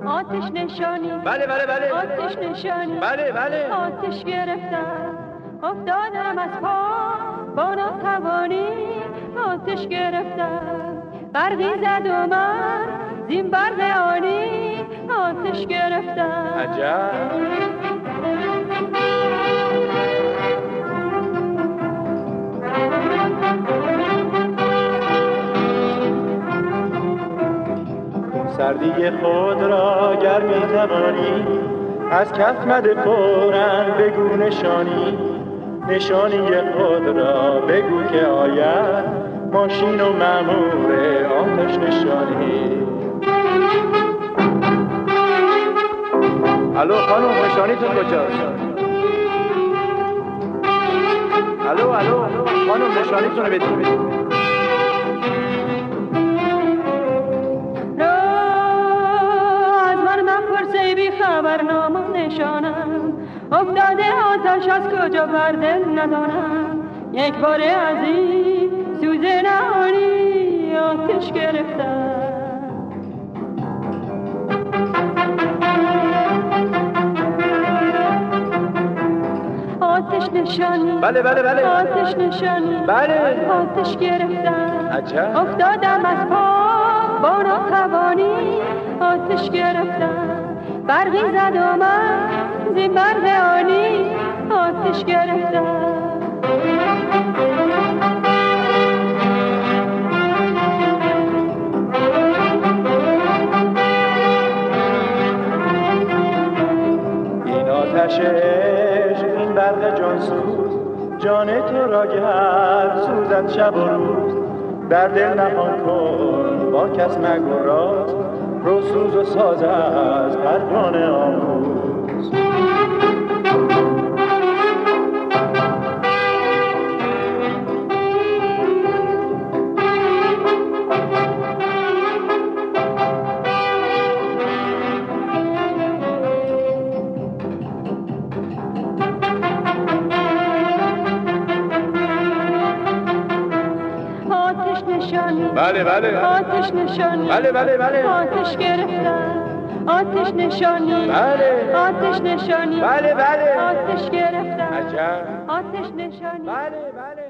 آتش نشانی. بله بله بله. آتش نشانی. بله بله. آتش گرفتم افتادم از پا با ناتوانی. آتش گرفتم برقی زد و من زین برق آنی. آتش گرفتم. عجب. سردی خود را گر می‌توانی از کف مده فوراً بگو نشانی. نشانی خود را بگو که آید ماشین و مأمور آتش نشانی. الو خانم نشانیتون کجاست؟ الو خانم نشانیتون رو بدید. خبرنامه نشانم افتاده آتش از کجا بر دل ندانم. یک بار از این سوز نهانی آتش گرفتم. آتش نشانی. بله بله بله. آتش نشانی. بله. آتش گرفتم. عجب. افتادم از پا با ناتوانی. آتش گرفتم برقی زد و من زین برق آنی. آتش گرفتم. این آتش عشق این برق جانسوز جان تو را گر سوزد شب و روز. در دل نهان کن با کس مگو راز رو سوز و ساز از پروانه آموز. بله بله. آتش نشانی. بله بله بله. آتش گرفتم. آتش نشانی. بله. آتش نشانی. بله بله. آتش گرفتم. عجب. آتش نشانی. بله بله.